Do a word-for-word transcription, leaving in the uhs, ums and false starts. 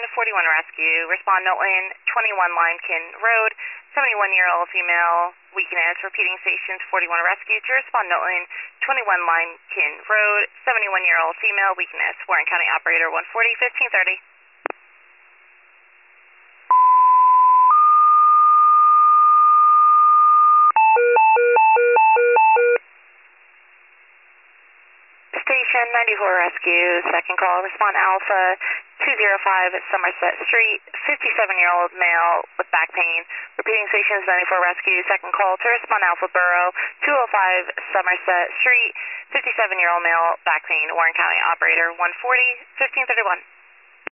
forty-one Rescue. Respond Milton, twenty-one Limekin Road, seventy-one-year-old female, weakness. Repeating stations forty-one Rescue to respond Milton, twenty-one Limekin Road, seventy-one-year-old female, weakness. Warren County Operator one forty, fifteen thirty. Station ninety-four Rescue, second call, respond Alpha two oh five at Somerset Street, fifty-seven-year-old male with back pain. Repeating stations ninety-four Rescue, second call to respond Alpha Borough, two oh five Somerset Street, fifty-seven-year-old male, back pain. Warren County Operator one forty, fifteen thirty-one.